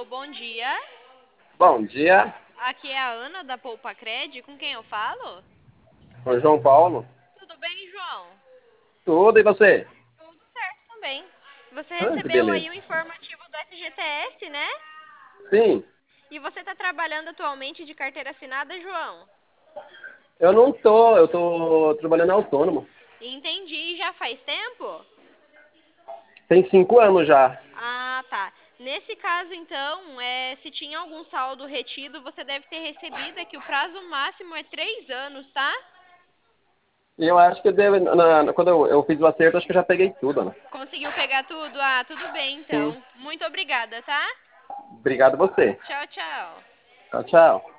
Alô, bom dia. Bom dia, Aqui é a Ana da Poupa Cred. Com quem eu falo? sou João Paulo. Tudo bem, João? Tudo e você? Tudo certo também. Você Ah, que recebeu aí beleza. o informativo do FGTS, né? Sim, E você está trabalhando atualmente de carteira assinada, João? eu não tô, eu tô trabalhando autônomo. Entendi. Já faz tempo? Tem 5 anos já. Ah, tá. Nesse caso, então, se tinha algum saldo retido, você deve ter recebido, é que o prazo máximo é 3 anos, tá? E eu acho que quando eu fiz o acerto, acho que eu já peguei tudo, né? Conseguiu pegar tudo? Ah, tudo bem, Sim. então. Muito obrigada, tá? Obrigado você. Tchau, tchau. Tchau, tchau.